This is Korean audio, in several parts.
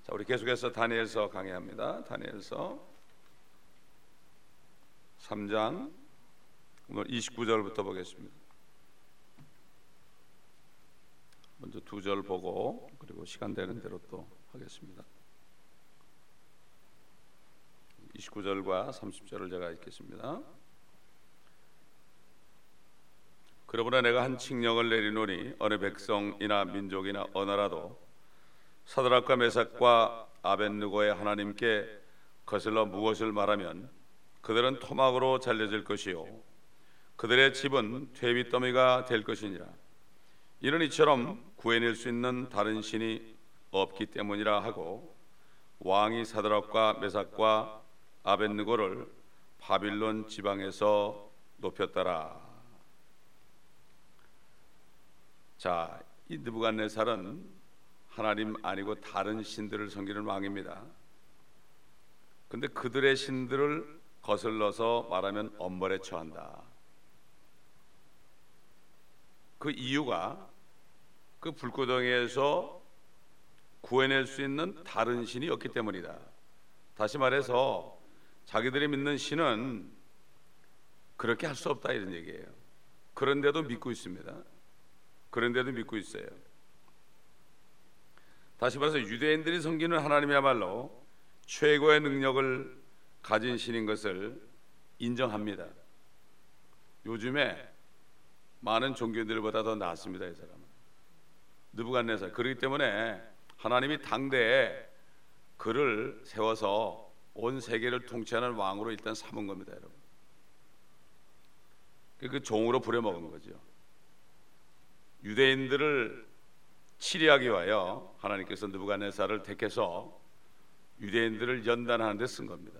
자, 우리 계속해서 다니엘서 강의합니다. 다니엘서 3장 오늘 29절부터 보겠습니다. 먼저 2절 보고 그리고 시간 되는 대로 또 하겠습니다. 29절과 30절을 제가 읽겠습니다. 그러므로 내가 한 칙령을 내리노니 어느 백성이나 민족이나 언어라도 사드락과 메삭과 아벳느고의 하나님께 거슬러 무엇을 말하면 그들은 토막으로 잘려질 것이요 그들의 집은 퇴비더미가 될 것이니라. 이는 이처럼 구해낼 수 있는 다른 신이 없기 때문이라 하고 왕이 사드락과 메삭과 아벳느고를 바빌론 지방에서 높였더라. 자, 이 느부갓네살은 하나님 아니고 다른 신들을 섬기는 왕입니다. 근데 그들의 신들을 거슬러서 말하면 엄벌에 처한다. 그 이유가 그 불구덩이에서 구해낼 수 있는 다른 신이 없기 때문이다. 다시 말해서 자기들이 믿는 신은 그렇게 할 수 없다 이런 얘기예요. 그런데도 믿고 있습니다. 그런데도 믿고 있어요. 다시 말해서 유대인들이 섬기는 하나님이야말로 최고의 능력을 가진 신인 것을 인정합니다. 요즘에 많은 종교들보다 더 낫습니다. 이 사람은 느부갓네살. 그렇기 때문에 하나님이 당대에 그를 세워서 온 세계를 통치하는 왕으로 일단 삼은 겁니다. 여러분, 그 종으로 부려먹은 거죠. 유대인들을 치리하기 위하여 하나님께서 느부갓네살을 택해서 유대인들을 연단하는 데 쓴 겁니다.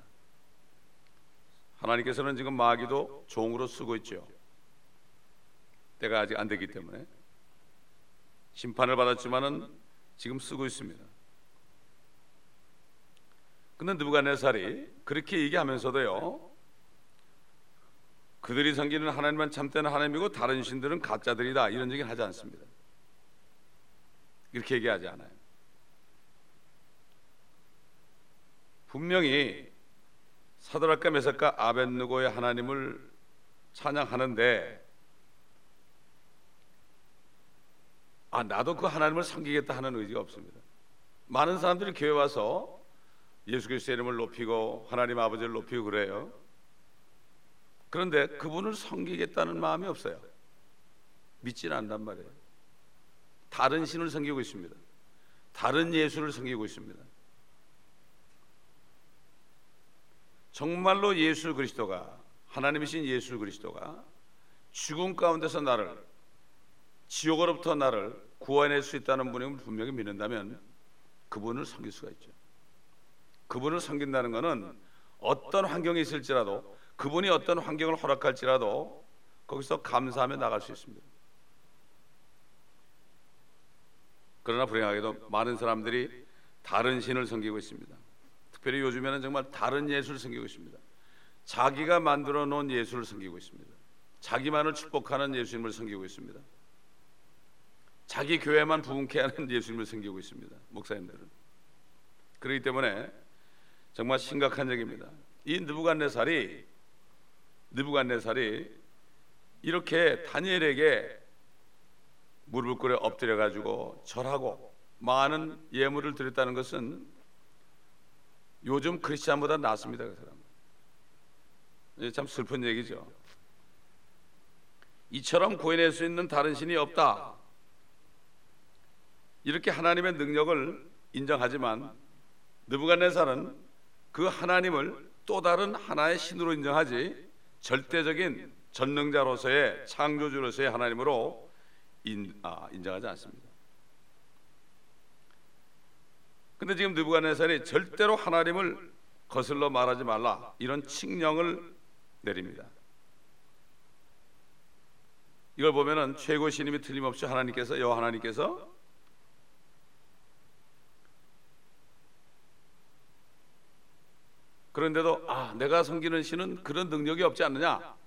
하나님께서는 지금 마귀도 종으로 쓰고 있죠. 때가 아직 안 됐기 때문에 심판을 받았지만은 지금 쓰고 있습니다. 근데 느부갓네살이 그렇게 얘기하면서도요, 그들이 섬기는 하나님만 참된 하나님이고 다른 신들은 가짜들이다 이런 얘기는 하지 않습니다. 이렇게 얘기하지 않아요. 분명히 사드락과 메삭과 아벳느고의 하나님을 찬양하는데 나도 그 하나님을 섬기겠다 하는 의지가 없습니다. 많은 사람들이 교회 와서 예수 그리스도의 이름을 높이고 하나님 아버지를 높이고 그래요. 그런데 그분을 섬기겠다는 마음이 없어요. 믿지는 않단 말이에요. 다른 신을 섬기고 있습니다. 다른 예수를 섬기고 있습니다. 정말로 예수 그리스도가, 하나님이신 예수 그리스도가 죽음 가운데서 나를, 지옥으로부터 나를 구원할 수 있다는 분을 분명히 믿는다면 그분을 섬길 수가 있죠. 그분을 섬긴다는 것은 어떤 환경이 있을지라도, 그분이 어떤 환경을 허락할지라도 거기서 감사하며 나갈 수 있습니다. 그러나 불행하게도 많은 사람들이 다른 신을 섬기고 있습니다. 특별히 요즘에는 정말 다른 예수를 섬기고 있습니다. 자기가 만들어 놓은 예수를 섬기고 있습니다. 자기만을 축복하는 예수님을 섬기고 있습니다. 자기 교회만 부흥케 하는 예수님을 섬기고 있습니다. 목사님들은. 그렇기 때문에 정말 심각한 얘기입니다. 이 느부갓네살이 이렇게 다니엘에게 무릎을 꿇어 엎드려 가지고 절하고 많은 예물을 드렸다는 것은 요즘 크리스찬보다 낫습니다. 그 사람. 참 슬픈 얘기죠. 이처럼 구해낼 수 있는 다른 신이 없다. 이렇게 하나님의 능력을 인정하지만 느부갓네살은 그 하나님을 또 다른 하나의 신으로 인정하지 절대적인 전능자로서의 창조주로서의 하나님으로 인정하지 않습니다. 근데 지금 느부갓네살이 절대로 하나님을 거슬러 말하지 말라 이런 칙령을 내립니다. 이걸 보면은 최고 신임이 틀림없이 하나님께서, 여호와 하나님께서 그런데도 내가 섬기는 신은 그런 능력이 없지 않느냐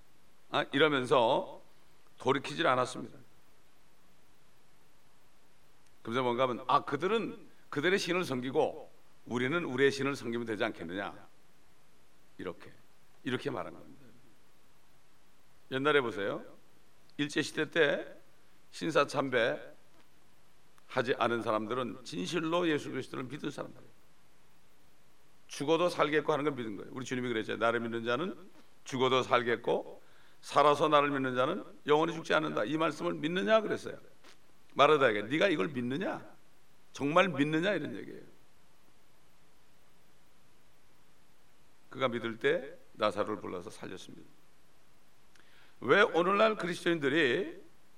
이러면서 돌이키질 않았습니다. 그래서 뭔가 하면 그들은 그들의 신을 섬기고 우리는 우리의 신을 섬기면 되지 않겠느냐, 이렇게 말한 겁니다. 옛날에 보세요. 일제시대 때 신사참배 하지 않은 사람들은 진실로 예수 그리스도를 믿은 사람들이에요. 죽어도 살겠고 하는 걸 믿은 거예요. 우리 주님이 그랬죠. 나를 믿는 자는 죽어도 살겠고 살아서 나를 믿는 자는 영원히 죽지 않는다. 이 말씀을 믿느냐 그랬어요. 마르다에게 네가 이걸 믿느냐, 정말 믿느냐, 이런 얘기예요. 그가 믿을 때 나사로를 불러서 살렸습니다. 왜 오늘날 그리스도인들이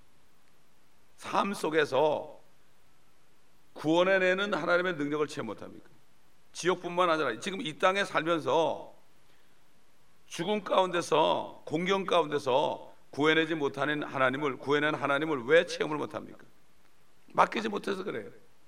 삶 속에서 구원해내는 하나님의 능력을 체험 못합니까? 지옥뿐만 아니라 지금 이 땅에 살면서 죽음 가운데서, 공경 가운데서 구해내지 못하는 하나님을, 구해낸 하나님을 왜 체험을 못합니까? 맡기지 못해서 그래요.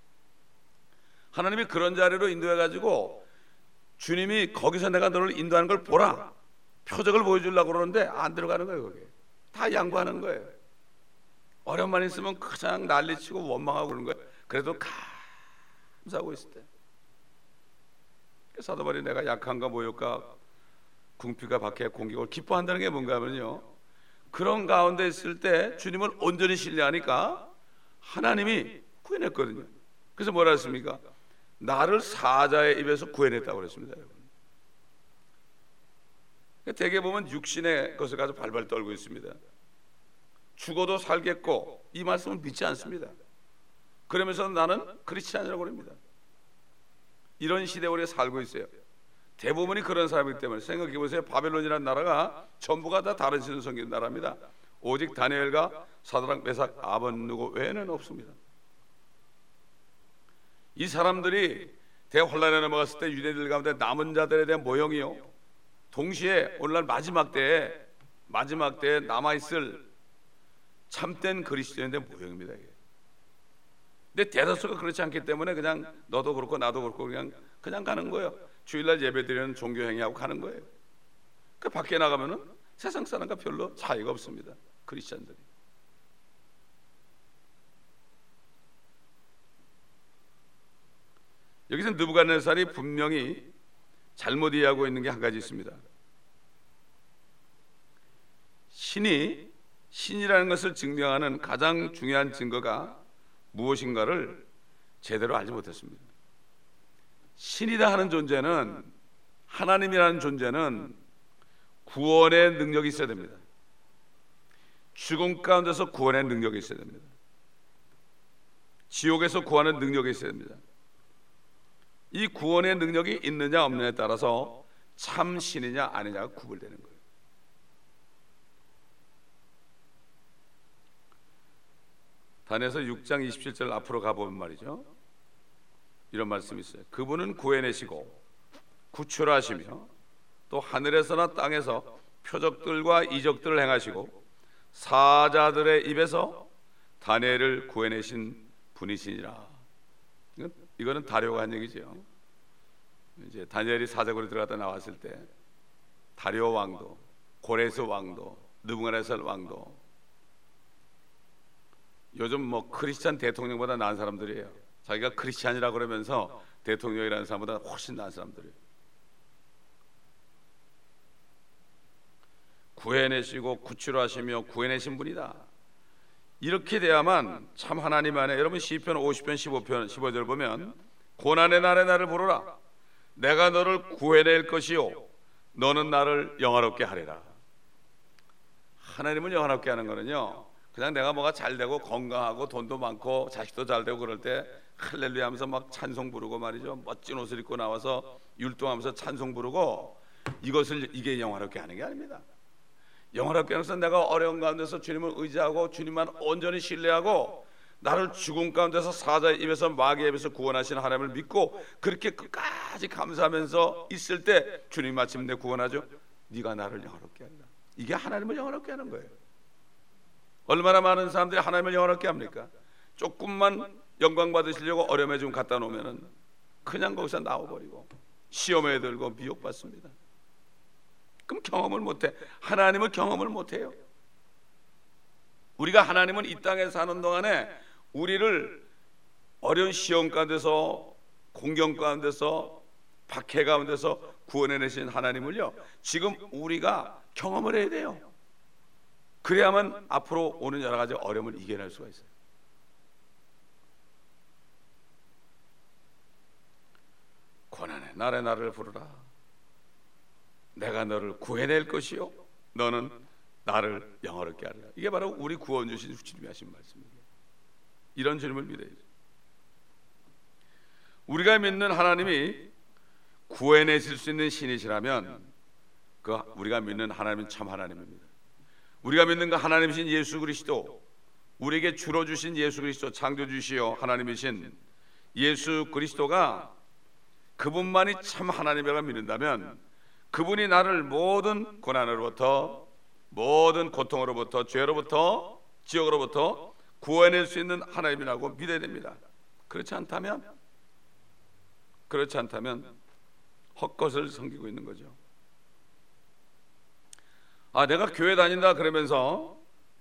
하나님이 그런 자리로 인도해가지고 주님이 거기서 내가 너를 인도하는 걸 보라, 표적을 보여주려고 그러는데 안 들어가는 거예요. 거기에 다 양보하는 거예요. 어려움만 있으면 그냥 난리치고 원망하고 그러는 거예요. 그래도 감사하고 있을 때 사도 바울이 내가 약한가 모욕과 궁핍과 박해 공격을 기뻐한다는 게 뭔가 하면요, 그런 가운데 있을 때 주님을 온전히 신뢰하니까 하나님이 구해냈거든요. 그래서 뭐라 했습니까? 나를 사자의 입에서 구해냈다고 그랬습니다. 여러분, 대개 보면 육신의 것을 가지고 발발 떨고 있습니다. 죽어도 살겠고 이 말씀을 믿지 않습니다. 그러면서 나는 크리스찬이라고 합니다. 이런 시대에 우리가 살고 있어요. 대부분이 그런 사람이기 때문에 생각해 보세요. 바벨론이라는 나라가 전부가 다 다른 신을 섬기는 나라입니다. 오직 다니엘과 사드락, 메삭, 아벳느고 외에는 없습니다. 이 사람들이 대환란에 넘어갔을 때 유대인들 가운데 남은 자들에 대한 모형이요, 동시에 오늘날 마지막 때에 남아있을 참된 그리스도인의 모형입니다. 이게. 근데 대다수가 그렇지 않기 때문에 그냥 너도 그렇고 나도 그렇고 그냥 가는 거예요. 주일날 예배드리는 종교 행위하고 가는 거예요. 그 밖에 나가면은 세상 사람과 별로 차이가 없습니다. 크리스찬들이. 여기서 느부갓네살이 분명히 잘못 이해하고 있는 게 한 가지 있습니다. 신이라는 것을 증명하는 가장 중요한 증거가 무엇인가를 제대로 알지 못했습니다. 신이다 하는 존재는, 하나님이라는 존재는 구원의 능력이 있어야 됩니다. 죽음 가운데서 구원의 능력이 있어야 됩니다. 지옥에서 구하는 능력이 있어야 됩니다. 이 구원의 능력이 있느냐 없느냐에 따라서 참 신이냐 아니냐가 구별되는 거예요. 다니엘서 6장 27절 앞으로 가보면 말이죠, 이런 말씀이 있어요. 그분은 구해내시고 구출하시며 또 하늘에서나 땅에서 표적들과 이적들을 행하시고 사자들의 입에서 다니엘을 구해내신 분이시니라. 이거는 다리오가 한 얘기죠. 이제 다니엘이 사자굴에 들어갔다 나왔을 때 다리오 왕도, 고레스 왕도, 느부갓네살 왕도, 요즘 뭐 크리스찬 대통령보다 나은 사람들이에요. 자기가 크리스찬이라 그러면서 대통령이라는 사람보다 훨씬 나은 사람들이에요. 구해내시고 구출하시며 구해내신 분이다. 이렇게 돼야만 참 하나님 안에, 여러분 시편 50편 15편 15절 보면 고난의 날에 나를 부르라. 내가 너를 구해낼 것이요 너는 나를 영화롭게 하리라. 하나님을 영화롭게 하는 거는요, 그냥 내가 뭐가 잘 되고 건강하고 돈도 많고 자식도 잘 되고 그럴 때 할렐루야 하면서 막 찬송 부르고 말이죠, 멋진 옷을 입고 나와서 율동하면서 찬송 부르고, 이게 영화롭게 하는 게 아닙니다. 영화롭게 하면서 내가 어려운 가운데서 주님을 의지하고 주님만 온전히 신뢰하고 나를 죽음 가운데서 사자의 입에서 마귀의 입에서 구원하신 하나님을 믿고 그렇게 끝까지 감사하면서 있을 때 주님 마침내 구원하죠. 네가 나를 영화롭게 한다. 이게 하나님을 영화롭게 하는 거예요. 얼마나 많은 사람들이 하나님을 영화롭게 합니까? 조금만 영광 받으시려고 어려움에 좀 갖다 놓으면은 그냥 거기서 나와버리고 시험에 들고 미혹받습니다. 그럼 경험을 못해. 하나님을 경험을 못해요. 우리가 하나님은 이 땅에 사는 동안에 우리를 어려운 시험 가운데서 공경 가운데서 박해 가운데서 구원해내신 하나님을요, 지금 우리가 경험을 해야 돼요. 그래야만 앞으로 오는 여러 가지 어려움을 이겨낼 수가 있어요. 고난의 날에 나를 부르라. 내가 너를 구해낼 것이요 너는 나를 영화롭게 하리라. 이게 바로 우리 구원 주신 주님이 하신 말씀입니다. 이런 주님을 믿어야죠. 우리가 믿는 하나님이 구해내실 수 있는 신이시라면 그 우리가 믿는 하나님은 참 하나님입니다. 우리가 믿는 그 하나님이신 예수 그리스도, 우리에게 주로 주신 예수 그리스도, 창조주시요 하나님이신 예수 그리스도가 그분만이 참 하나님이라고 믿는다면 그분이 나를 모든 고난으로부터, 모든 고통으로부터, 죄로부터, 지옥으로부터 구원할 수 있는 하나님이라고 믿어야 됩니다. 그렇지 않다면 헛것을 섬기고 있는 거죠. 내가 교회 다닌다 그러면서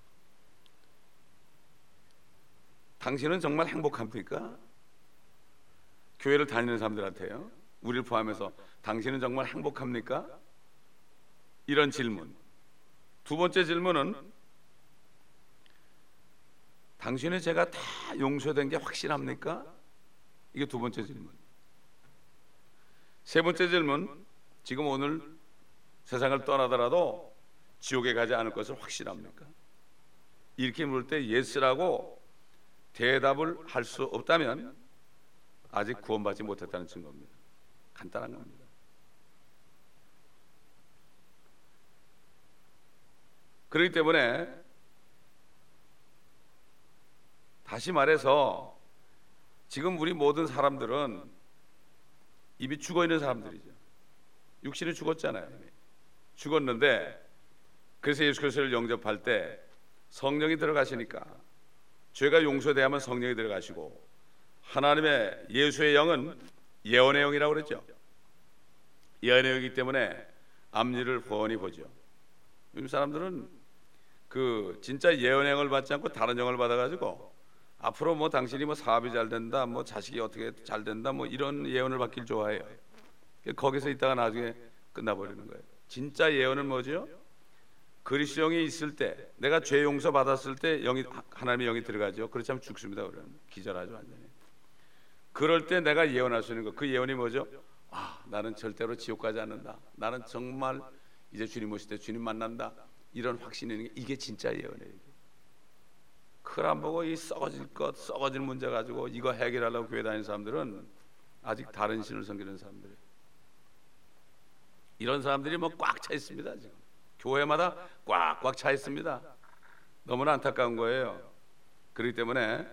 당신은 정말 행복합니까? 교회를 다니는 사람들한테요, 우리를 포함해서 당신은 정말 행복합니까? 이런 질문. 두 번째 질문은 당신의 죄가 다 용서된 게 확실합니까? 이게 두 번째 질문. 세 번째 질문, 지금 오늘 세상을 떠나더라도 지옥에 가지 않을 것을 확실합니까? 이렇게 물을 때 예스라고 대답을 할 수 없다면 아직 구원받지 못했다는 증거입니다. 간단한 겁니다. 그렇기 때문에 다시 말해서 지금 우리 모든 사람들은 이미 죽어 있는 사람들이죠. 육신이 죽었잖아요. 죽었는데 그래서 예수 그리스도를 영접할 때 성령이 들어가시니까 죄가 용서되야만 성령이 들어가시고, 하나님의 예수의 영은 예언의 영이라고 그랬죠. 예언의 영이기 때문에 앞일을 훤히 보죠. 요즘 사람들은 그 진짜 예언의 영을 받지 않고 다른 영을 받아가지고 앞으로 뭐 당신이 뭐 사업이 잘 된다, 뭐 자식이 어떻게 잘 된다, 뭐 이런 예언을 받길 좋아해요. 거기서 있다가 나중에 끝나버리는 거예요. 진짜 예언은 뭐죠? 그리스도 영이 있을 때, 내가 죄 용서 받았을 때 하나님의 영이 들어가죠. 그렇지 않으면 죽습니다. 그러면 기절하죠, 완전히. 그럴 때 내가 예언할 수 있는 거, 그 예언이 뭐죠? 나는 절대로 지옥 가지 않는다. 나는 정말 이제 주님 오실 때 주님 만난다. 이런 확신이 있는 게 이게 진짜 예언이에요. 그걸 안 보고 이 썩어질 문제 가지고 이거 해결하려고 교회 다니는 사람들은 아직 다른 신을 섬기는 사람들이에요. 이런 사람들이 뭐 꽉 차 있습니다. 지금 교회마다 꽉꽉 차 있습니다. 너무나 안타까운 거예요. 그렇기 때문에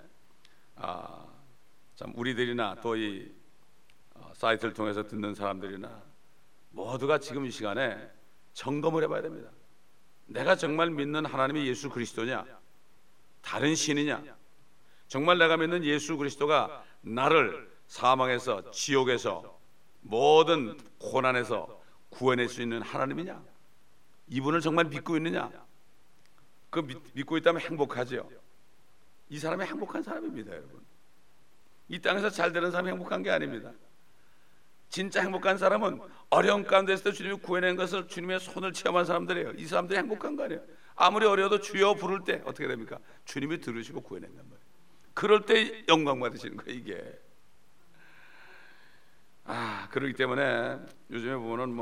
참 우리들이나 또 이 사이트를 통해서 듣는 사람들이나 모두가 지금 이 시간에 점검을 해봐야 됩니다. 내가 정말 믿는 하나님이 예수 그리스도냐, 다른 신이냐, 정말 내가 믿는 예수 그리스도가 나를 사망에서, 지옥에서, 모든 고난에서 구원할 수 있는 하나님이냐, 이분을 정말 믿고 있느냐. 그 믿고 있다면 행복하죠. 이 사람이 행복한 사람입니다, 여러분. 이 땅에서 잘 되는 사람이 행복한 게 아닙니다. 진짜 행복한 사람은 어려운 가운데 있을 때 주님이 구해낸 것을 주님의 손을 체험한 사람들이에요. 이 사람들이 행복한 거 아니에요. 아무리 어려워도 주여 부를 때 어떻게 됩니까? 주님이 들으시고 구해낸단 말이에요. 그럴 때 영광 받으시는 거예요, 이게. 그렇기 때문에 요즘에 보면은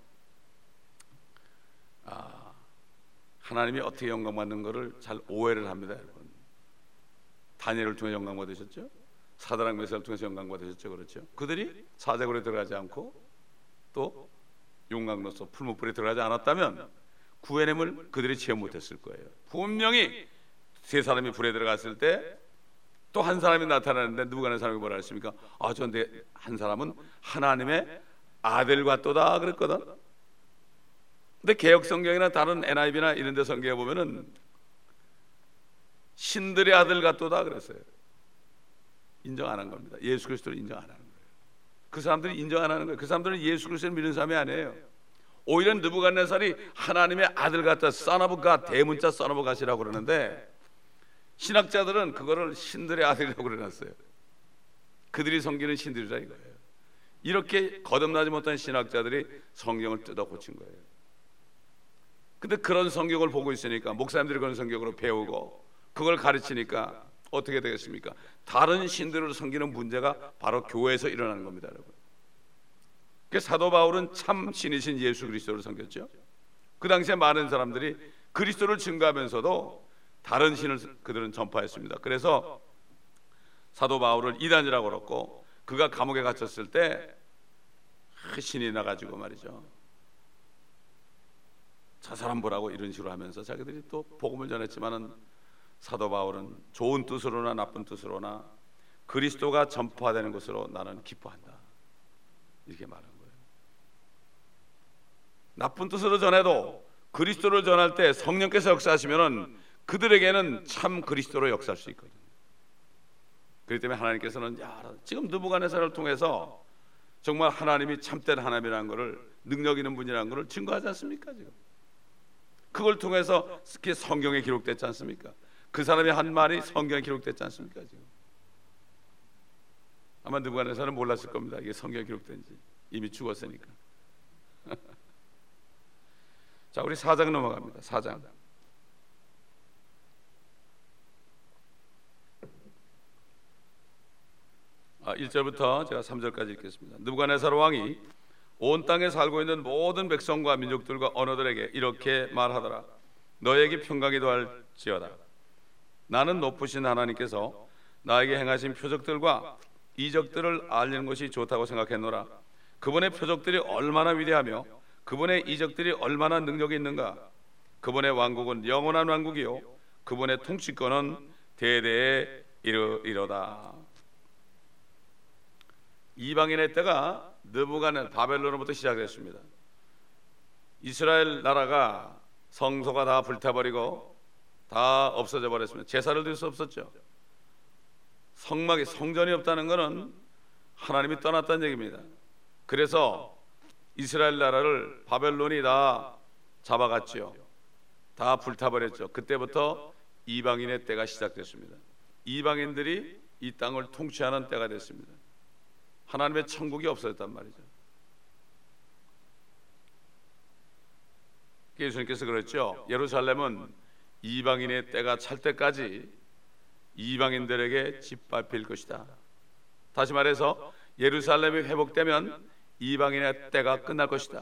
하나님이 어떻게 영광 받는 거를 잘 오해를 합니다, 여러분. 다니엘을 통해 영광 받으셨죠? 사드락 메삭을 통해서 영광 받으셨죠, 그렇죠? 그들이 사자굴에 들어가지 않고 또 용광로서 풀무불에 들어가지 않았다면 구원함을 그들이 체험 못했을 거예요. 분명히 세 사람이 불에 들어갔을 때 또 한 사람이 나타나는데 누가 한 사람이 뭐라 했습니까? 저런데 한 사람은 하나님의 아들 같도다 그랬거든. 근데 개역 성경이나 다른 NIV나 이런 데 성경에 보면은 신들의 아들 같도다 그랬어요. 인정 안 한 겁니다. 예수 그리스도를 인정 안 하는 거예요. 그 사람들이 인정 안 하는 거예요. 그 사람들은 예수 그리스도를 믿는 사람이 아니에요. 오히려 느부갓네살이 하나님의 아들 같다, Son of God, 대문자 Son of God이라고 그러는데 신학자들은 그거를 신들의 아들이라고 그래놨어요. 그들이 섬기는 신들이라 이거예요. 이렇게 거듭나지 못한 신학자들이 성경을 뜯어 고친 거예요. 근데 그런 성경을 보고 있으니까, 목사님들이 그런 성경으로 배우고 그걸 가르치니까 어떻게 되겠습니까? 다른 신들을 섬기는 문제가 바로 교회에서 일어나는 겁니다, 여러분. 그 사도 바울은 참 신이신 예수 그리스도를 섬겼죠. 그 당시에 많은 사람들이 그리스도를 증거하면서도 다른 신을 그들은 전파했습니다. 그래서 사도 바울을 이단이라고 그랬고, 그가 감옥에 갇혔을 때 신이 나가지고 말이죠, 저 사람 보라고 이런 식으로 하면서 자기들이 또 복음을 전했지만은, 사도 바울은 좋은 뜻으로나 나쁜 뜻으로나 그리스도가 전파되는 것으로 나는 기뻐한다, 이렇게 말한 거예요. 나쁜 뜻으로 전해도 그리스도를 전할 때 성령께서 역사하시면은 그들에게는 참 그리스도로 역사할 수 있거든요. 그렇기 때문에 하나님께서는 지금 느부갓네살을 통해서 정말 하나님이 참된 하나님이라는 것을, 능력 있는 분이라는 것을 증거하지 않습니까? 지금 그걸 통해서 성경에 기록됐지 않습니까? 그 사람이 한 말이 성경에 기록됐지 않습니까? 지금 아마 느부갓네살은 몰랐을 겁니다, 이게 성경에 기록된지. 이미 죽었으니까. 자, 우리 4장 넘어갑니다. 4장. 아, 1절부터 제가 3절까지 읽겠습니다. 느부갓네살 왕이 온 땅에 살고 있는 모든 백성과 민족들과 언어들에게 이렇게 말하더라. 너에게 평강이 더할지어다. 나는 높으신 하나님께서 나에게 행하신 표적들과 이적들을 알리는 것이 좋다고 생각했노라. 그분의 표적들이 얼마나 위대하며 그분의 이적들이 얼마나 능력이 있는가. 그분의 왕국은 영원한 왕국이요 그분의 통치권은 대대에 이르리로다. 이방인의 때가 느부갓네살 바벨론으로부터 시작됐습니다. 이스라엘 나라가 성소가 다 불타버리고 다 없어져 버렸습니다. 제사를 드릴 수 없었죠. 성막이, 성전이 없다는 것은 하나님이 떠났다는 얘기입니다. 그래서 이스라엘 나라를 바벨론이 다 잡아갔죠. 다 불타버렸죠. 그때부터 이방인의 때가 시작됐습니다. 이방인들이 이 땅을 통치하는 때가 됐습니다. 하나님의 천국이 없어졌단 말이죠. 예수님께서 그랬죠. 예루살렘은 이방인의 때가 찰 때까지 이방인들에게 짓밟힐 것이다. 다시 말해서 예루살렘이 회복되면 이방인의 때가 끝날 것이다.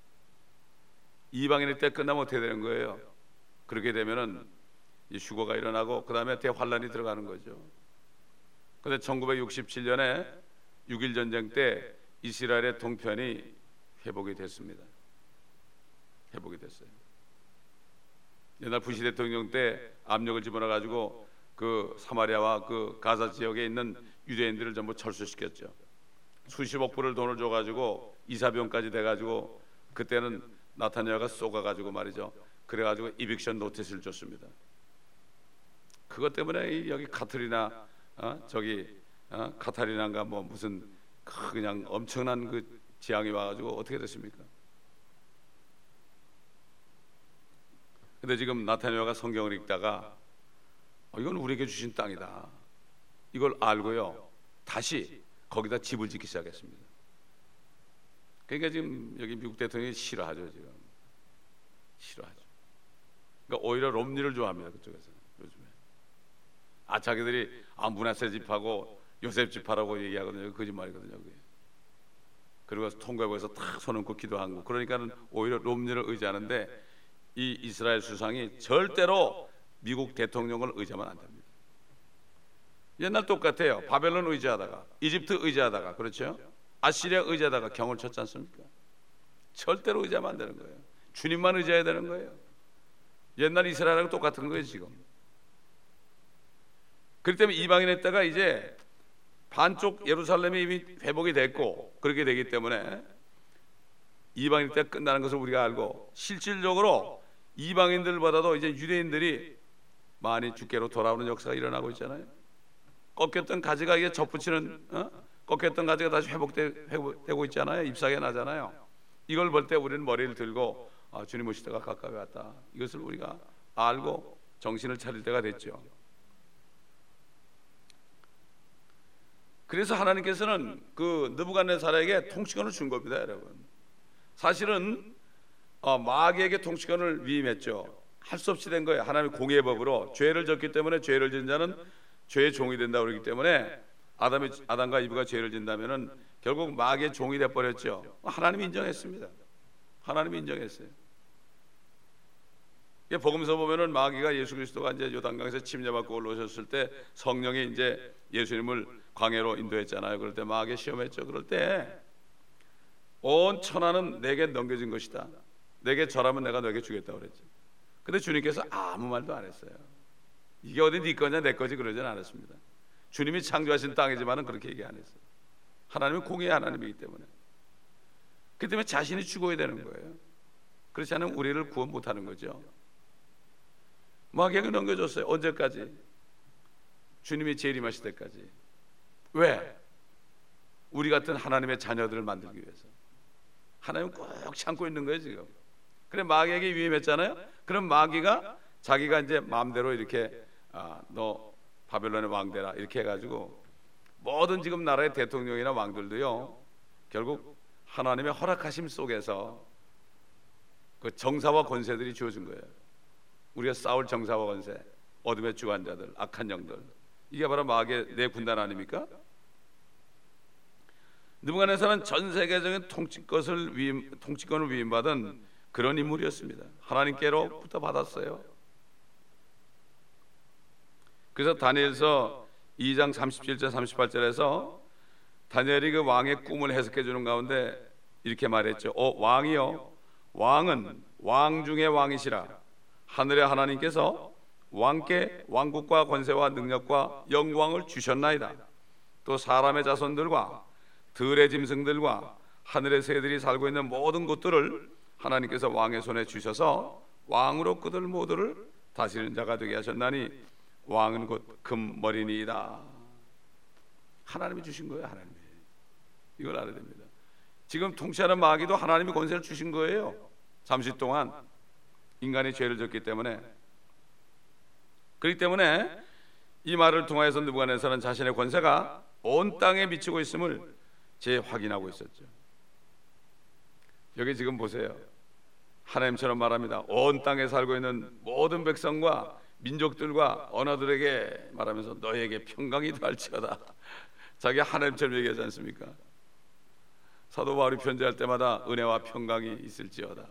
이방인의 때 끝나면 어떻게 되는 거예요? 그렇게 되면은 휴거가 일어나고 그 다음에 대환란이 들어가는 거죠. 그런데 1967년에 6.1 전쟁 때 이스라엘의 동편이 회복이 됐습니다. 회복이 됐어요. 옛날 부시 대통령 때 압력을 집어넣어가지고 그 사마리아와 그 가자 지역에 있는 유대인들을 전부 철수시켰죠. 수십억 불을 돈을 줘가지고 이사병까지 돼가지고 그때는 나타냐가 쏘가가지고 말이죠. 그래가지고 이빅션 노티스를 줬습니다. 그것 때문에 여기 카트리나 카타리나인가 뭐 무슨 그냥 엄청난 그 재앙이 와가지고 어떻게 됐습니까? 근데 지금 나타냐가 성경을 읽다가 이건 우리에게 주신 땅이다, 이걸 알고요 다시 거기다 집을 짓기 시작했습니다. 그러니까 지금 여기 미국 대통령이 싫어하죠. 지금 싫어하죠. 그러니까 오히려 롬니를 좋아합니다. 그쪽에서 요즘에. 자기들이 문하세 집하고 요셉 집하라고 얘기하거든요. 거짓말이거든요. 그게. 그리고 통과부에서 탁 손 얹고 기도하고, 그러니까는 오히려 롬니를 의지하는데 이 이스라엘 수상이 절대로 미국 대통령을 의지하면 안 됩니다. 옛날 똑같아요. 바벨론 의지하다가, 이집트 의지하다가, 그렇죠? 아시리아 의지하다가 경을 쳤지 않습니까? 절대로 의지하면 안 되는 거예요. 주님만 의지해야 되는 거예요. 옛날 이스라엘하고 똑같은 거예요 지금. 그렇기 때문에 이방인의 때가 이제 반쪽 예루살렘이 이미 회복이 됐고, 그렇게 되기 때문에 이방인 때가 끝나는 것을 우리가 알고, 실질적으로 이방인들보다도 이제 유대인들이 많이 주께로 돌아오는 역사가 일어나고 있잖아요. 꺾였던 가지가 이게 접붙이는, 꺾였던 가지가 다시 회복되고 있잖아요. 잎사귀가 나잖아요. 이걸 볼 때 우리는 머리를 들고 주님 오실 때가 가까이 왔다, 이것을 우리가 알고 정신을 차릴 때가 됐죠. 그래서 하나님께서는 그 느부갓네살에게 통치권을 준 겁니다, 여러분. 사실은 마귀에게 통치권을 위임했죠. 할 수 없이 된 거예요. 하나님의 공의의 법으로 죄를 졌기 때문에 죄를 지은 자는 죄의 종이 된다 그러기 때문에 아담과 이브가 죄를 진다면은 결국 마귀의 종이 돼 버렸죠. 하나님이 인정했습니다. 하나님이 인정했어요. 복음서 보면은 마귀가 예수 그리스도가 이제 요단강에서 침례받고 올라오셨을 때 성령이 이제 예수님을 광야로 인도했잖아요. 그럴 때 마귀 시험했죠. 그럴 때 온 천하는 내게 넘겨진 것이다. 내게 절하면 내가 너에게 주겠다고 그랬죠. 근데 주님께서 아무 말도 안 했어요. 이게 어디 네 거냐 내 거지 그러진 않았습니다. 주님이 창조하신 땅이지만은 그렇게 얘기 안 했어요. 하나님은 공의의 하나님이기 때문에. 그 때문에 자신이 죽어야 되는 거예요. 그렇지 않으면 우리를 구원 못하는 거죠. 마귀에게 넘겨줬어요. 언제까지? 주님이 재림하실 때까지. 왜? 우리 같은 하나님의 자녀들을 만들기 위해서. 하나님은 꼭 참고 있는 거예요 지금. 그래 마귀에게 위임했잖아요. 그럼 마귀가 자기가 이제 마음대로 이렇게 너 바벨론의 왕되라 이렇게 해가지고 모든 지금 나라의 대통령이나 왕들도요 결국 하나님의 허락하심 속에서 그 정사와 권세들이 주어진 거예요. 우리가 싸울 정사와 권세, 어둠의 주관자들, 악한 영들, 이게 바로 마귀의 내 군단 아닙니까? 느부갓네살은 전 세계적인 통치권을 위임받은 그런 인물이었습니다. 하나님께로부터 받았어요. 그래서 다니엘서 2장 37절 38절에서 다니엘이 그 왕의 꿈을 해석해 주는 가운데 이렇게 말했죠. 왕이여, 왕은 왕 중의 왕이시라. 하늘의 하나님께서 왕께 왕국과 권세와 능력과 영광을 주셨나이다. 또 사람의 자손들과 들의 짐승들과 하늘의 새들이 살고 있는 모든 곳들을 하나님께서 왕의 손에 주셔서 왕으로 그들 모두를 다스리는 자가 되게 하셨나니 왕은 곧 금머리니이다. 하나님이 주신 거예요. 하나님이. 이걸 알아야 됩니다. 지금 통치하는 마귀도 하나님이 권세를 주신 거예요. 잠시 동안 인간이 죄를 졌기 때문에. 그렇기 때문에 이 말을 통하여서 느부갓네살은 자신의 권세가 온 땅에 미치고 있음을 재확인하고 있었죠. 여기 지금 보세요. 하나님처럼 말합니다. 온 땅에 살고 있는 모든 백성과 민족들과 언어들에게 말하면서 너에게 평강이 더할지어다. 자기 하나님처럼 얘기하지 않습니까? 사도 바울이 편지할 때마다 은혜와 평강이 있을지어다.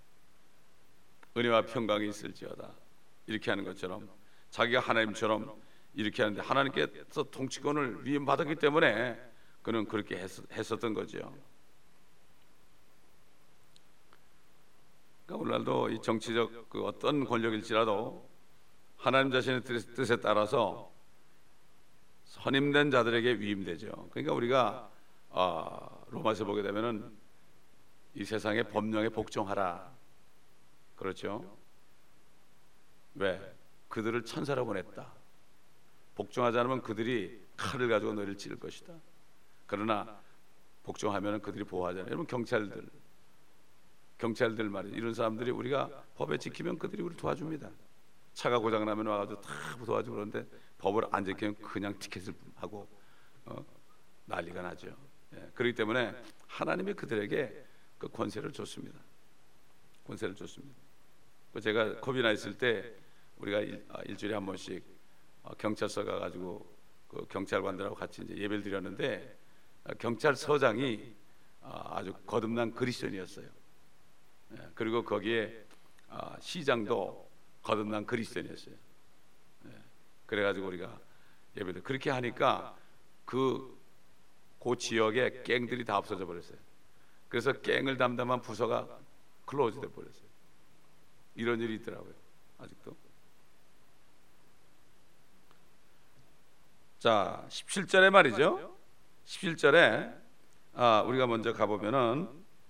은혜와 평강이 있을지어다. 이렇게 하는 것처럼 자기가 하나님처럼 이렇게 하는데 하나님께서 통치권을 위임받았기 때문에 그는 그렇게 했었던 거죠. 그러니까 오늘날도 이 정치적 그 어떤 권력일지라도 하나님 자신의 뜻에 따라서 선임된 자들에게 위임되죠. 그러니까 우리가 로마서 보게 되면은 이 세상의 법령에 복종하라. 그렇죠? 왜? 그들을 천사로 보냈다. 복종하지 않으면 그들이 칼을 가지고 너를 찌를 것이다. 그러나 복종하면 그들이 보호하잖아요. 여러분 경찰들 말이에요. 이런 사람들이 우리가 법에 지키면 그들이 우리 도와줍니다. 차가 고장나면 와가지고 다 도와주고 그러는데 법을 안 지키면 그냥 티켓을 하고 난리가 나죠. 그렇기 때문에 하나님이 그들에게 그 권세를 줬습니다. 권세를 줬습니다. 제가 코비나 있을 때 우리가 일주일에 한 번씩 경찰서 가가지고 그 경찰관들하고 같이 이제 예배를 드렸는데 경찰서장이 아주 거듭난 그리스도인이었어요. 그리고 거기에 시장도 거듭난 그리스도인이었어요. 그래가지고 우리가 예배를 그렇게 하니까 그 지역에 갱들이 다 없어져 버렸어요. 그래서 갱을 담당한 부서가 클로즈돼 버렸어요. 이런 일이 있더라고요. 아직도. 자, 17절에 말이죠. 17절에 우리가 먼저 가보면은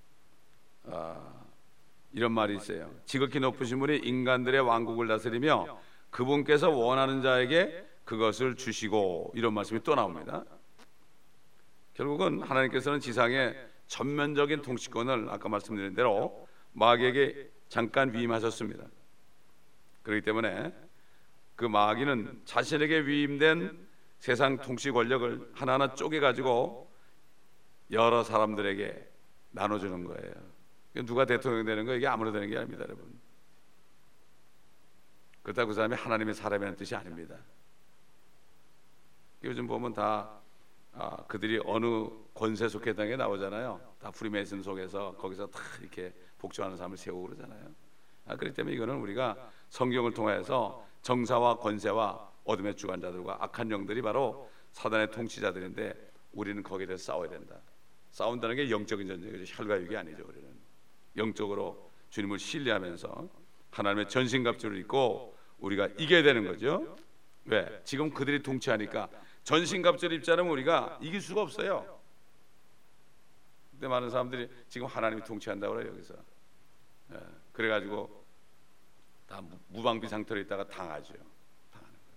이런 말이 있어요. 지극히 높으신 분이 인간들의 왕국을 다스리며 그분께서 원하는 자에게 그것을 주시고, 이런 말씀이 또 나옵니다. 결국은 하나님께서는 지상의 전면적인 통치권을 아까 말씀드린 대로 마귀에게 잠깐 위임하셨습니다. 그렇기 때문에 그 마귀는 자신에게 위임된 세상 통치 권력을 하나하나 쪼개가지고 여러 사람들에게 나눠주는 거예요. 누가 대통령 되는 거예요? 이게 아무나 되는 게 아닙니다, 여러분. 그렇다고 그 사람이 하나님의 사람이라는 뜻이 아닙니다. 요즘 보면 다 그들이 어느 권세 속해 있다는 게 나오잖아요. 다 프리메이슨 속에서 거기서 다 이렇게 복종하는 사람을 세우고 그러잖아요. 그렇기 때문에 이거는 우리가 성경을 통해서 정사와 권세와 어둠의 주관자들과 악한 영들이 바로 사단의 통치자들인데 우리는 거기에 대해서 싸워야 된다. 싸운다는 게 영적인 전쟁이죠. 혈과육이 아니죠. 우리는 영적으로 주님을 신뢰하면서 하나님의 전신갑주를 입고 우리가 이겨야 되는 거죠. 왜? 지금 그들이 통치하니까 전신갑주를 입지 않으면 우리가 이길 수가 없어요. 근데 많은 사람들이 지금 하나님이 통치한다고 그래요. 여기서 그래가지고 다 무방비 상태로 있다가 당하죠. 당하는 거예요.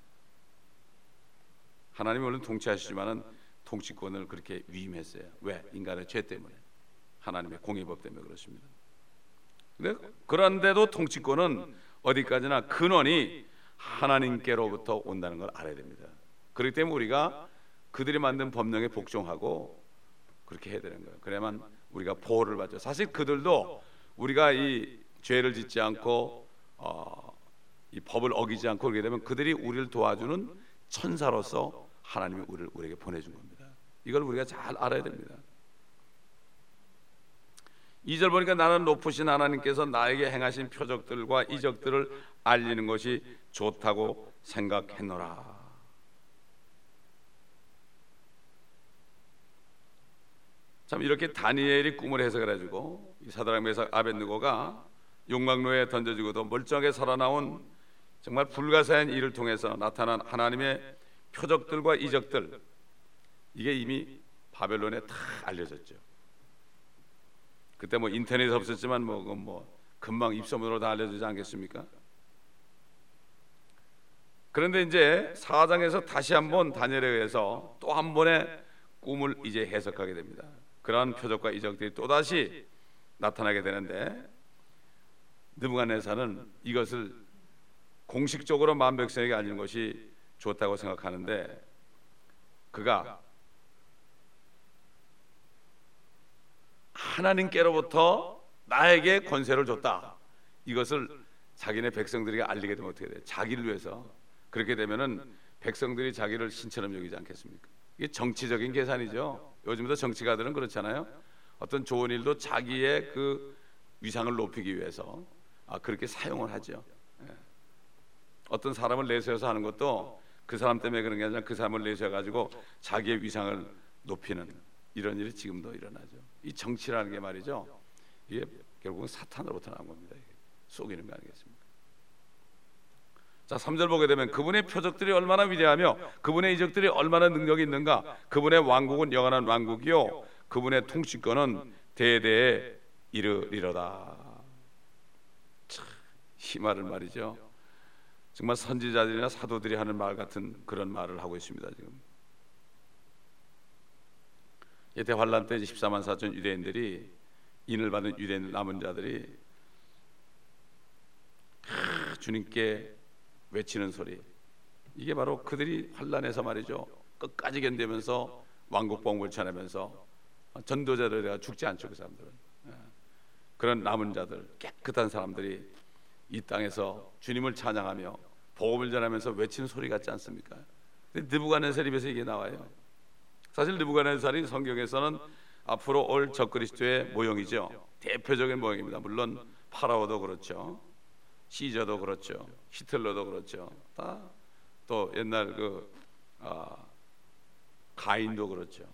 하나님이 물론 통치하시지만은 통치권을 그렇게 위임했어요. 왜? 인간의 죄 때문에, 하나님의 공의법 때문에 그렇습니다. 근데 그런데도 통치권은 어디까지나 근원이 하나님께로부터 온다는 걸 알아야 됩니다. 그렇기 때문에 우리가 그들이 만든 법령에 복종하고 그렇게 해야 되는 거예요. 그래야만 우리가 보호를 받죠. 사실 그들도 우리가 이 죄를 짓지 않고 이 법을 어기지 않고 그렇게 되면 그들이 우리를 도와주는 천사로서 하나님이 우리에게 보내준 겁니다. 이걸 우리가 잘 알아야 됩니다. 2절 보니까 나는 높으신 하나님께서 나에게 행하신 표적들과 이적들을 알리는 것이 좋다고 생각했노라. 참 이렇게 다니엘이 꿈을 해석해가지고 사드락 메삭 아벳느고가 용광로에 던져지고도 멀쩡하게 살아나온 정말 불가사의한 일을 통해서 나타난 하나님의 표적들과 이적들, 이게 이미 바벨론에 다 알려졌죠. 그때 뭐 인터넷 없었지만 뭐 금방 입소문으로 다 알려지지 않겠습니까? 그런데 이제 4장에서 다시 한번 다니엘에 의해서 또 한 번의 꿈을 이제 해석하게 됩니다. 그러한 표적과 이적들이 또다시 나타나게 되는데 느부갓네살은 이것을 공식적으로 만 백성에게 알리는 것이 좋다고 생각하는데 그가 하나님께로부터 나에게 권세를 줬다. 이것을 자기네 백성들에게 알리게 되면 어떻게 돼요? 자기를 위해서. 그렇게 되면은 백성들이 자기를 신처럼 여기지 않겠습니까? 이게 정치적인 계산이죠. 요즘도 정치가들은 그렇잖아요. 어떤 좋은 일도 자기의 그 위상을 높이기 위해서 그렇게 사용을 하죠. 어떤 사람을 내세워서 하는 것도 그 사람 때문에 그런 게 아니라 그 사람을 내세워 가지고 자기의 위상을 높이는 이런 일이 지금도 일어나죠. 이 정치라는 게 말이죠. 이게 결국은 사탄으로부터 나온 겁니다. 이게 속이는 거 아니겠습니까? 자, 3절 보게 되면 그분의 표적들이 얼마나 위대하며 그분의 이적들이 얼마나 능력이 있는가. 그분의 왕국은 영원한 왕국이요 그분의 통치권은 대대에 이르리로다. 참, 이 말을 말이죠. 정말 선지자들이나 사도들이 하는 말 같은 그런 말을 하고 있습니다. 지금 대환란 때 14만 4천 유대인들이 인을 받은 유대인 남은 자들이 주님께 외치는 소리, 이게 바로 그들이 환란에서 말이죠 끝까지 견디면서 왕국복음을 전하면서 전도자들이 죽지 않죠. 그 사람들은 그런 남은 자들, 깨끗한 사람들이 이 땅에서 주님을 찬양하며 복음을 전하면서 외치는 소리 같지 않습니까? 근데 느부갓네살 입에서 이게 나와요. 사실 느부갓네살이 성경에서는 앞으로 올 적그리스도의 모형이죠. 대표적인 모형입니다. 물론 파라오도 그렇죠, 시저도 그렇죠, 히틀러도 그렇죠, 다 또 옛날 가인도 그렇죠,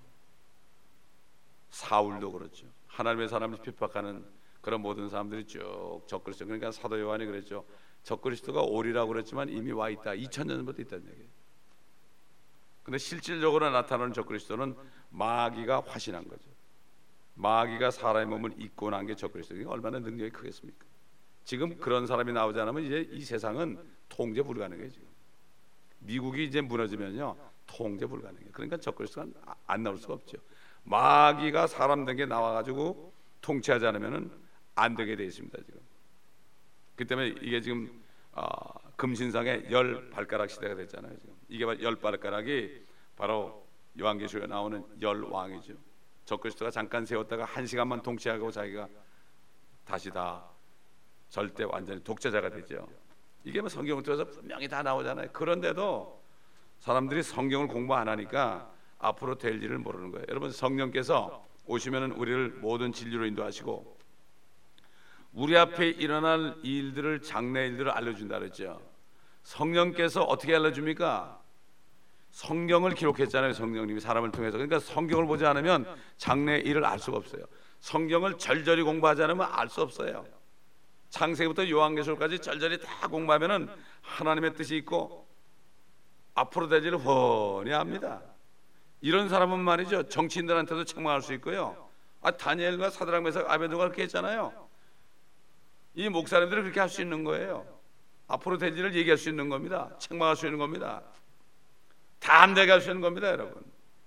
사울도 그렇죠. 하나님의 사람을 핍박하는 그런 모든 사람들이 쭉 적그리스도, 그러니까 사도 요한이 그랬죠. 적그리스도가 오리라고 그랬지만 이미 와 있다. 2000년 전부터 있다는 얘기예요. 근데 실질적으로 나타나는 적그리스도는 마귀가 화신한 거죠. 마귀가 사람의 몸을 입고 난 게 적그리스도. 얼마나 능력이 크겠습니까? 지금 그런 사람이 나오지 않으면 이제 이 세상은 통제 불가능해요. 지금 미국이 이제 무너지면요 통제 불가능해요. 그러니까 적그리스도가 안 나올 수가 없죠. 마귀가 사람 된 게 나와가지고 통치하지 않으면은 안 되게 돼 있습니다. 지금 그 때문에 이게 지금 금신상의 10발가락 시대가 됐잖아요. 지금 이게 10발가락이 바로 요한계시록에 나오는 열 왕이죠. 적그리스도가 잠깐 세웠다가 1시간만 통치하고 자기가 다시 다 절대 완전히 독재자가 되죠. 이게 뭐 성경을 통해서 분명히 다 나오잖아요. 그런데도 사람들이 성경을 공부 안 하니까 앞으로 될 일을 모르는 거예요. 여러분, 성령께서 오시면은 우리를 모든 진리로 인도하시고 우리 앞에 일어날 일들을, 장래 일들을 알려준다 그랬죠. 성령께서 어떻게 알려줍니까? 성경을 기록했잖아요. 성령님이 사람을 통해서. 그러니까 성경을 보지 않으면 장래 일을 알 수가 없어요. 성경을 절절히 공부하지 않으면 알 수 없어요. 창세기부터 요한계시록까지 절절히 다 공부하면은 하나님의 뜻이 있고 앞으로 될 일을 훤히 압니다. 이런 사람은 말이죠, 정치인들한테도 책망할 수 있고요. 다니엘과 사드락 메삭 아베드고가 그렇게 했잖아요. 이 목사님들은 그렇게 할 수 있는 거예요. 앞으로 될 일을 얘기할 수 있는 겁니다. 책망할 수 있는 겁니다. 담대하게 할 수 있는 겁니다, 여러분.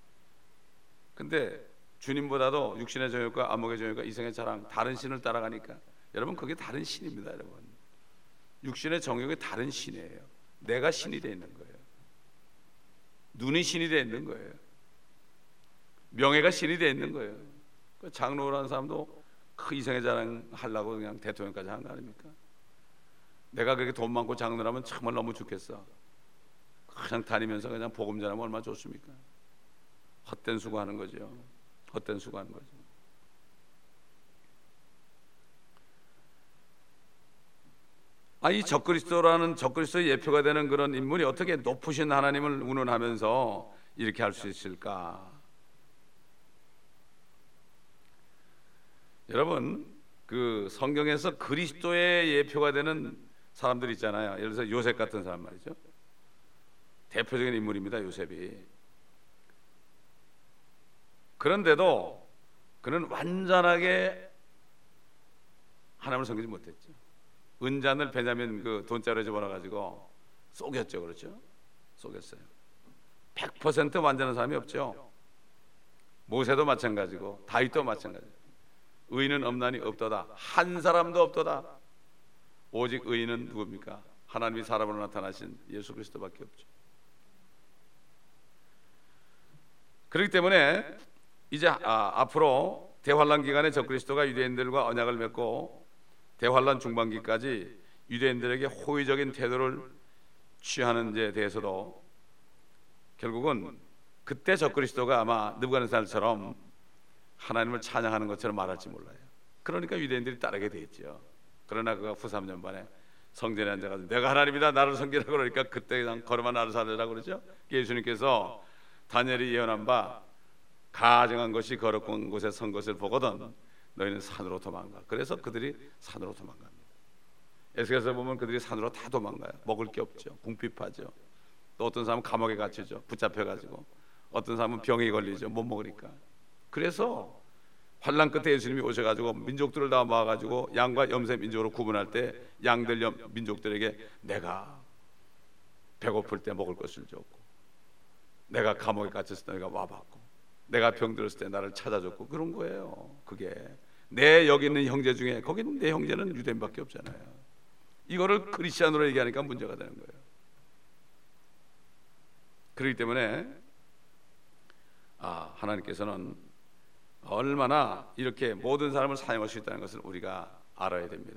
근데 주님보다도 육신의 정욕과 안목의 정욕과 이생의 자랑, 다른 신을 따라가니까 여러분, 그게 다른 신입니다. 여러분, 육신의 정욕이 다른 신이에요. 내가 신이 되어 있는 거예요. 눈이 신이 되어 있는 거예요. 명예가 신이 되어 있는 거예요. 장로라는 사람도 그 이생의 자랑 하려고 그냥 대통령까지 한 거 아닙니까? 내가 그렇게 돈 많고 장로라면 정말 너무 좋겠어. 그냥 다니면서 그냥 복음 전하면 얼마나 좋습니까? 헛된 수고하는 거죠. 헛된 수고하는 거죠. 이 적그리스도라는, 적그리스도의 예표가 되는 그런 인물이 어떻게 높으신 하나님을 운운하면서 이렇게 할 수 있을까? 여러분, 그 성경에서 그리스도의 예표가 되는 사람들 있잖아요. 예를 들어서 요셉 같은 사람 말이죠. 대표적인 인물입니다, 요셉이. 그런데도 그는 완전하게 하나님을 섬기지 못했죠. 은잔을 베냐민 그 돈자루에 집어넣어가지고 속였죠. 그렇죠? 속였어요. 100% 완전한 사람이 없죠. 모세도 마찬가지고 다윗도 마찬가지고. 의인은 없나니 없도다. 한 사람도 없도다. 오직 의인은 누굽니까? 하나님이 사람으로 나타나신 예수 그리스도밖에 없죠. 그렇기 때문에 이제 앞으로 대환란 기간에 적그리스도가 유대인들과 언약을 맺고 대환란 중반기까지 유대인들에게 호의적인 태도를 취하는 데 대해서도 결국은 그때 적그리스도가 아마 느부갓네살처럼 하나님을 찬양하는 것처럼 말할지 몰라요. 그러니까 유대인들이 따르게 되겠죠. 그러나 그가 후 3년 만에 성전에 앉아가지고 내가 하나님이다, 나를 섬기라 그러니까 그때 그냥 걸어만 나를 살리라고 그러죠. 예수님께서 다니엘이 예언한 바 가증한 것이 거룩한 곳에 선 것을 보거든 너희는 산으로 도망가. 그래서 그들이 산으로 도망갑니다. 에스겔서 보면 그들이 산으로 다 도망가요. 먹을 게 없죠. 궁핍하죠. 또 어떤 사람은 감옥에 갇히죠. 붙잡혀가지고. 어떤 사람은 병에 걸리죠. 못 먹으니까. 그래서 환난 끝에 예수님이 오셔가지고 민족들을 다 모아가지고 양과 염소 민족으로 구분할 때 양들 민족들에게 내가 배고플 때 먹을 것을 줬고, 내가 감옥에 갇혔을 때 내가 와봤고, 내가 병들었을 때 나를 찾아줬고, 그런 거예요. 그게 내 여기 있는 형제 중에 거기는 내 형제는 유대인밖에 없잖아요. 이거를 크리스찬으로 얘기하니까 문제가 되는 거예요. 그렇기 때문에 하나님께서는 얼마나 이렇게 모든 사람을 사용할 수 있다는 것을 우리가 알아야 됩니다.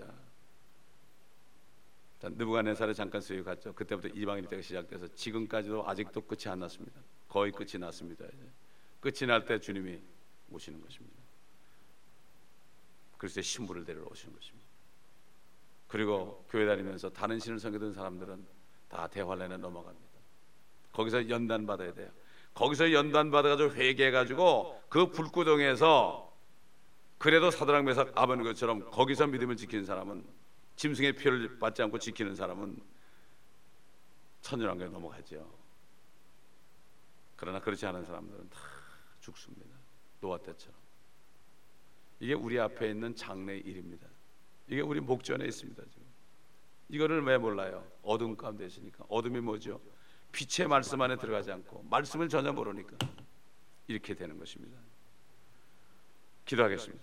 느부갓네살에 잠깐 수요 갔죠. 그때부터 이방인 때가 시작돼서 지금까지도 아직도 끝이 안 났습니다. 거의 끝이 났습니다. 이제. 끝이 날 때 주님이 오시는 것입니다. 그리스도의 신부를 데리러 오시는 것입니다. 그리고 교회 다니면서 다른 신을 섬기던 사람들은 다 대환란에 넘어갑니다. 거기서 연단 받아야 돼요. 거기서 연단 받아가지고 회개해가지고 그 불구덩이에서 그래도 사드락 메삭 아벤고처럼 거기서 믿음을 지키는 사람은, 짐승의 피를 받지 않고 지키는 사람은 천년왕국에 넘어가죠. 그러나 그렇지 않은 사람들은 다 죽습니다. 노아 때처럼. 이게 우리 앞에 있는 장래의 일입니다. 이게 우리 목전에 있습니다. 지금. 이거를 왜 몰라요? 어둠 가운데 있으니까. 어둠이 뭐죠? 빛의 말씀 안에 들어가지 않고 말씀을 전혀 모르니까 이렇게 되는 것입니다. 기도하겠습니다.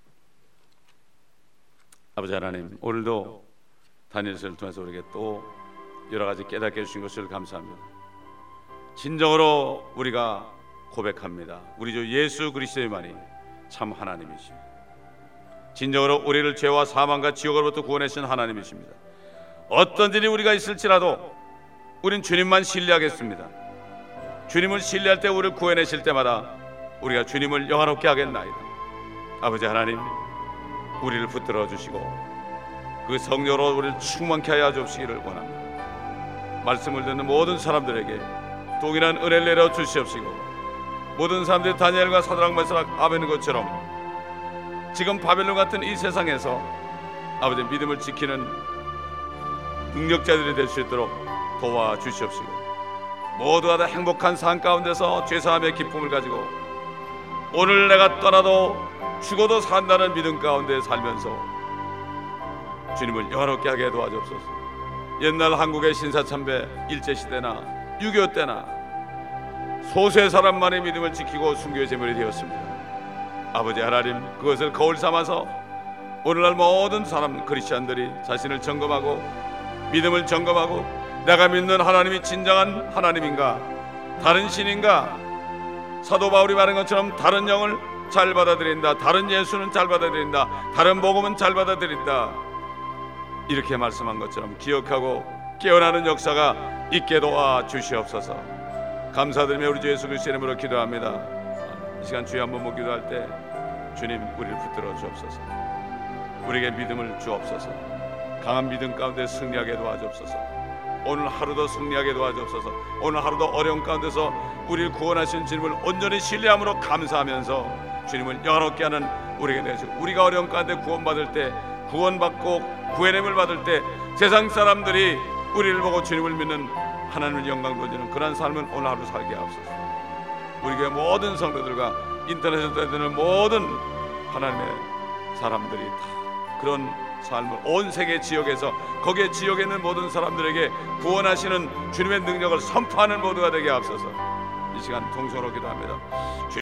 아버지 하나님, 오늘도 다니엘서를 통해서 우리에게 또 여러 가지 깨닫게 해주신 것을 감사합니다. 진정으로 우리가 고백합니다. 우리 주 예수 그리스도만이 참 하나님이십니다. 진정으로 우리를 죄와 사망과 지옥으로부터 구원하신 하나님이십니다. 어떤 일이 우리가 있을지라도 우린 주님만 신뢰하겠습니다. 주님을 신뢰할 때 우리를 구원하실 때마다 우리가 주님을 영화롭게 하겠나이다. 아버지 하나님, 우리를 붙들어 주시고 그 성령으로 우리를 충만케 하여 주시기를 원합니다. 말씀을 듣는 모든 사람들에게 동일한 은혜를 내려 주시옵시고, 모든 사람들이 다니엘과 사드락 메사락 아베느고처럼 지금 바벨론 같은 이 세상에서 아버지 믿음을 지키는 능력자들이 될 수 있도록 도와주시옵시고, 모두가 다 행복한 삶 가운데서 죄사함의 기쁨을 가지고 오늘 내가 떠나도 죽어도 산다는 믿음 가운데 살면서 주님을 영화롭게 하게 도와주옵소서. 옛날 한국의 신사참배 일제시대나 6.25 때나 소수의 사람만의 믿음을 지키고 순교의 제물이 되었습니다. 아버지 하나님, 그것을 거울 삼아서 오늘날 모든 사람 그리스도인들이 자신을 점검하고 믿음을 점검하고 내가 믿는 하나님이 진정한 하나님인가, 다른 신인가, 사도 바울이 말한 것처럼 다른 영을 잘 받아들인다, 다른 예수는 잘 받아들인다, 다른 복음은 잘 받아들인다, 이렇게 말씀한 것처럼 기억하고 깨어나는 역사가 있게 도와 주시옵소서. 감사드리며 우리 주 예수 그리스도의 이름으로 기도합니다. 이 시간 주여 한번 못 기도할 때 주님 우리를 붙들어 주옵소서. 우리에게 믿음을 주옵소서. 강한 믿음 가운데 승리하게 도와주옵소서. 오늘 하루도 승리하게 도와주옵소서. 오늘 하루도 어려운 가운데서 우리를 구원하신 주님을 온전히 신뢰함으로 감사하면서 주님을 영화롭게 하는 우리에게 되시고, 우리가 어려운 가운데 구원받을 때, 구원받고 구원함을 받을 때 세상 사람들이 우리를 보고 주님을 믿는 하나님을 영광 돌리는 그런 삶은 오늘 하루 살게 하옵소서. 우리 교회 모든 성도들과 인터넷에서 되는 모든 하나님의 사람들이 다 그런 삶을 온 세계 지역에서, 거기에 지역에 있는 모든 사람들에게 구원하시는 주님의 능력을 선포하는 모두가 되게 하옵소서. 이 시간 통성으로 기도합니다.